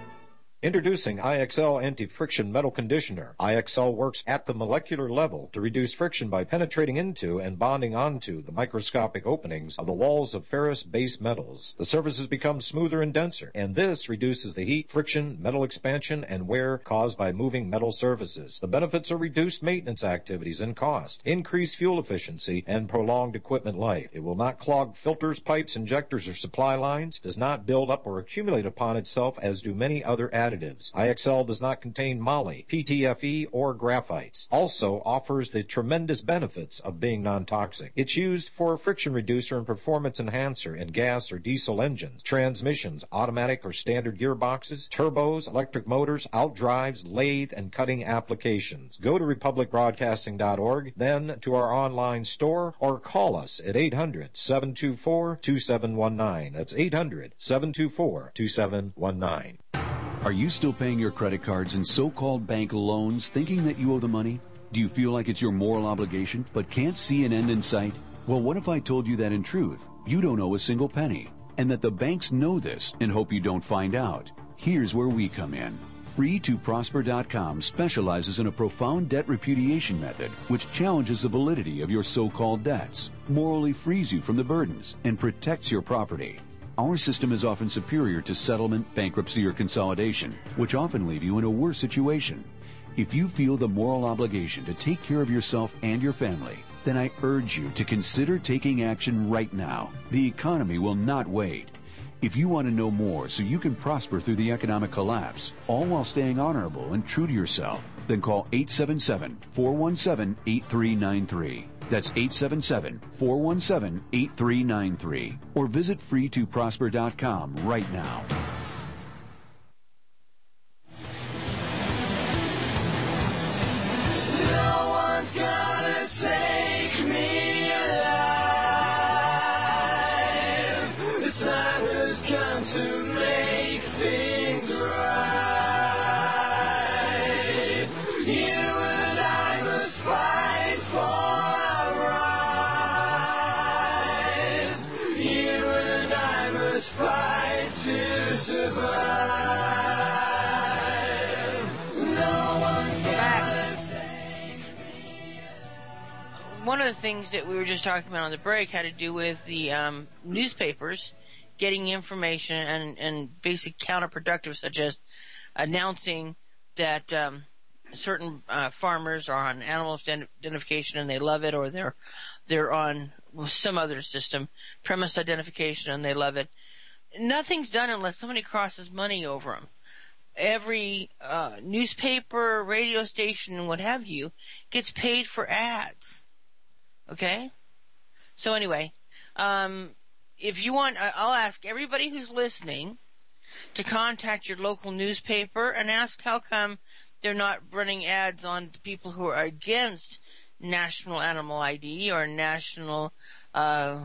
Introducing I X L Anti-Friction Metal Conditioner. I X L works at the molecular level to reduce friction by penetrating into and bonding onto the microscopic openings of the walls of ferrous base metals. The surfaces become smoother and denser, and this reduces the heat, friction, metal expansion, and wear caused by moving metal surfaces. The benefits are reduced maintenance activities and cost, increased fuel efficiency, and prolonged equipment life. It will not clog filters, pipes, injectors, or supply lines, does not build up or accumulate upon itself as do many other additives. I X L does not contain moly, P T F E, or graphites. Also offers the tremendous benefits of being non-toxic. It's used for a friction reducer and performance enhancer in gas or diesel engines, transmissions, automatic or standard gearboxes, turbos, electric motors, outdrives, lathe, and cutting applications. Go to republic broadcasting dot org, then to our online store, or call us at eight hundred, seven two four, two seven one nine. That's eight hundred, seven two four, two seven one nine. Are you still paying your credit cards and so-called bank loans thinking that you owe the money? Do you feel like it's your moral obligation but can't see an end in sight? Well, what if I told you that in truth, you don't owe a single penny, and that the banks know this and hope you don't find out? Here's where we come in. free to prosper dot com specializes in a profound debt repudiation method which challenges the validity of your so-called debts, morally frees you from the burdens, and protects your property. Our system is often superior to settlement, bankruptcy, or consolidation, which often leave you in a worse situation. If you feel the moral obligation to take care of yourself and your family, then I urge you to consider taking action right now. The economy will not wait. If you want to know more so you can prosper through the economic collapse, all while staying honorable and true to yourself, then call eight seven seven, four one seven, eight three nine three. That's eight seven seven, four one seven, eight three nine three. Or visit free to prosper dot com right now. No one's gonna take me alive. The time has come to make things right. You and I must fight for fight to survive. No one's gonna take me. One of the things that we were just talking about on the break had to do with the um, newspapers getting information and, and basic counterproductive, such as announcing that um, certain uh, farmers are on animal identification and they love it, or they're they're on some other system, premise identification, and they love it. Nothing's done unless somebody crosses money over them. Every uh, newspaper, radio station, what have you, gets paid for ads. Okay? So anyway, um, if you want, I'll ask everybody who's listening to contact your local newspaper and ask how come they're not running ads on the people who are against national animal I D or national uh,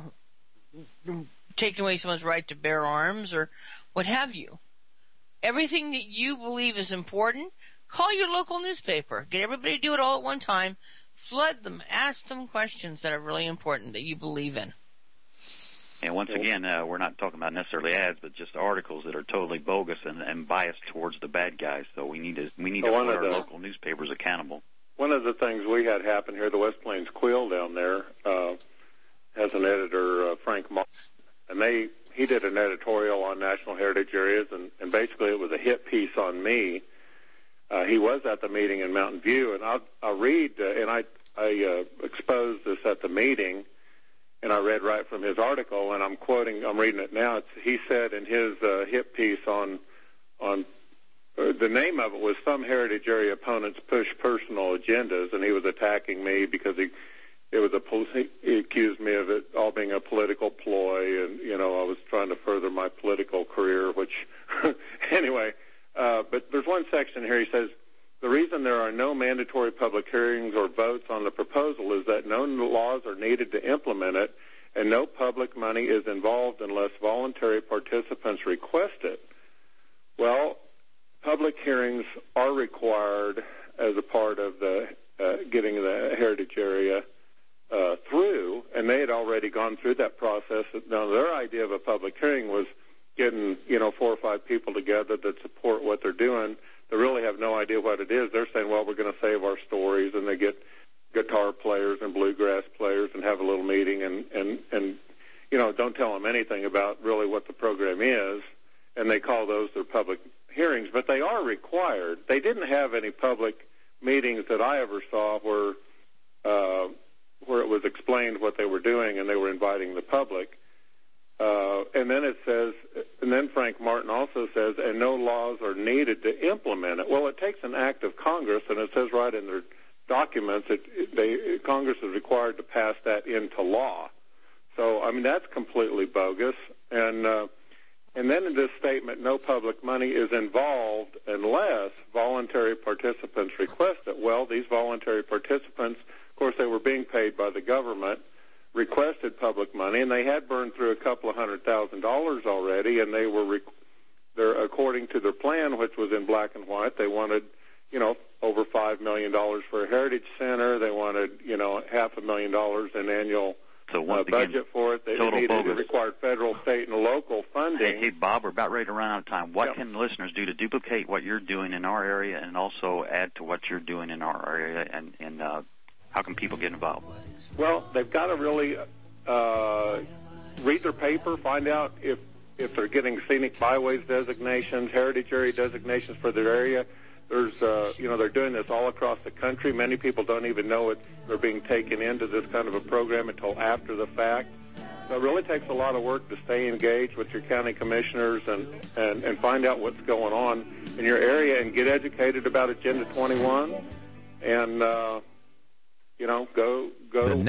taking away someone's right to bear arms or what have you. Everything that you believe is important, call your local newspaper. Get everybody to do it all at one time. Flood them. Ask them questions that are really important that you believe in. And once again, uh, we're not talking about necessarily ads, but just articles that are totally bogus and, and biased towards the bad guys. So we need to we need so to hold our the, local newspapers accountable. One of the things we had happen here, the West Plains Quill down there uh, has an editor, uh, Frank Martin, and they he did an editorial on national heritage areas, and, and basically it was a hit piece on me. Uh, he was at the meeting in Mountain View, and I'll, I'll read, uh, and I, I uh, exposed this at the meeting, and I read right from his article, and I'm quoting, I'm reading it now. It's, he said in his uh, hit piece on, on uh, the name of it was Some Heritage Area Opponents Push Personal Agendas, and he was attacking me because he, it was a, he accused me of it all being a political ploy, and, you know, I was trying to further my political career, which, anyway, uh, but there's one section here, he says, the reason there are no mandatory public hearings or votes on the proposal is that no laws are needed to implement it, and no public money is involved unless voluntary participants request it. Well, public hearings are required as a part of the uh, getting the heritage area uh, through, and they had already gone through that process. Now, their idea of a public hearing was getting, you know, four or five people together that support what they're doing. They really have no idea what it is. They're saying, well, we're going to save our stories, and they get guitar players and bluegrass players and have a little meeting and, and, and you know, don't tell them anything about really what the program is, and they call those their public hearings. But they are required. They didn't have any public meetings that I ever saw where uh, where it was explained what they were doing and they were inviting the public. Uh, and then it says, and then Frank Martin also says, and no laws are needed to implement it. Well, it takes an act of Congress, and it says right in their documents that they, Congress is required to pass that into law. So, I mean, that's completely bogus. And uh, and then in this statement, no public money is involved unless voluntary participants request it. Well, these voluntary participants, of course, they were being paid by the government, requested public money, and they had burned through a couple of hundred thousand dollars already, and they were, rec- they're, according to their plan, which was in black and white, they wanted, you know, over five million dollars for a heritage center. They wanted, you know, half a million dollars in annual so once uh, budget again, for it. They total needed bogus. It required federal, state, and local funding. Hey, hey, Bob, we're about ready to run out of time. What yep. can listeners do to duplicate what you're doing in our area and also add to what you're doing in our area, and, and uh, how can people get involved? Well, they've got to really uh, read their paper, find out if, if they're getting scenic byways designations, heritage area designations for their area. There's, uh, you know, they're doing this all across the country. Many people don't even know it. They're being taken into this kind of a program until after the fact. So it really takes a lot of work to stay engaged with your county commissioners and, and, and find out what's going on in your area and get educated about Agenda twenty-one and, uh, you know, go go.